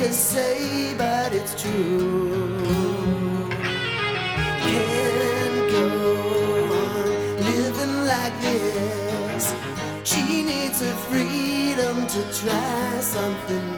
to say, but it's true. Can't go on living like this. She needs her freedom to try something